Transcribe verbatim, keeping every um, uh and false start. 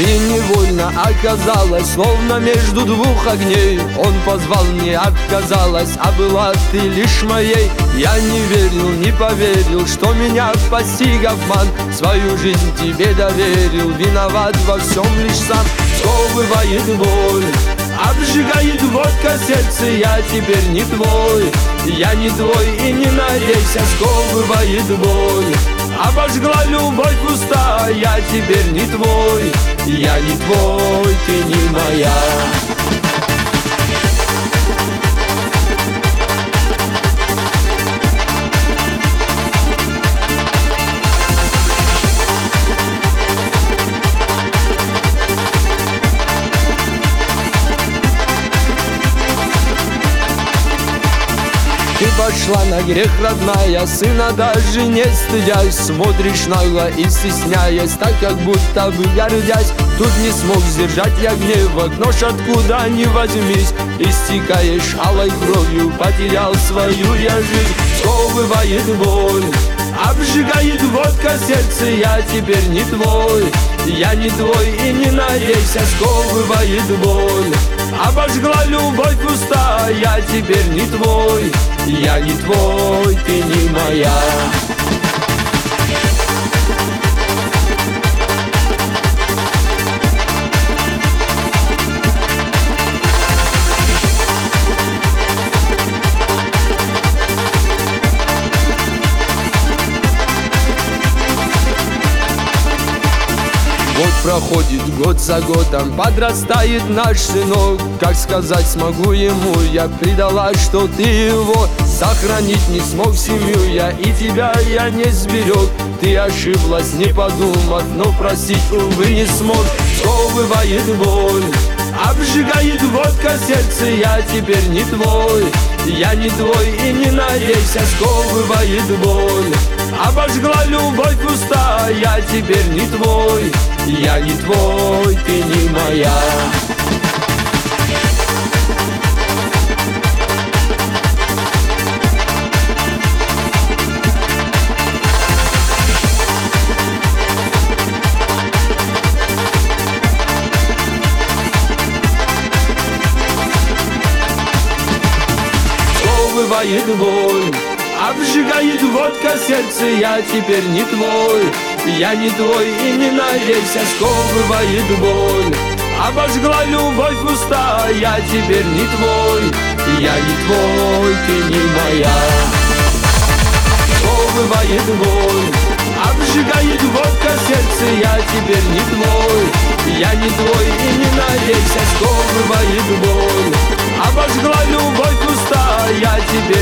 И невольно оказалось, словно между двух огней. Он позвал, не отказалась, а была ты лишь моей. Я не верил, не поверил, что меня постиг обман. Свою жизнь тебе доверил, виноват во всем лишь сам. Сковывает боль, обжигает водка сердце, я теперь не твой. Я не твой и не надейся, сковывает боль. Обожгла любовь пустая, я теперь не твой. Я не твой, ты не моя. Ты пошла на грех, родная, сына даже не стыдясь. Смотришь нагло и стесняясь, так как будто бы гордясь. Тут не смог сдержать я гневок, нож откуда ни возьмись. Истекаешь алой кровью, потерял свою я жизнь. Сковывает боль, обжигает водка сердце, я теперь не твой. Я не твой и не надейся, сковывает боль. Обожгла любовь пустая, я теперь не твой. Я не твой, ты не моя. Вот проходит год за годом, подрастает наш сынок. Как сказать смогу ему, я предала, что ты его. Сохранить не смог семью я, и тебя я не сберег. Ты ошиблась, не подумав, но простить, увы, не смог. Сковывает боль, обжигает водка сердце, я теперь не твой. Я не твой и не надейся, сковывает боль. Обожгла любовь пустая, я теперь не твой. Я не твой, ты не моя. Сковывает боль, обжигает водка сердце, я теперь не твой. Я не твой и не надейся, сковывает боль. Обожгла любовь пустая, я теперь не твой. Я не твой, ты не моя. Сковывает боль, обжигает водка сердце, я теперь не твой. Я не твой и не надейся, сковывает боль. Обожгла любовь пустая, я теперь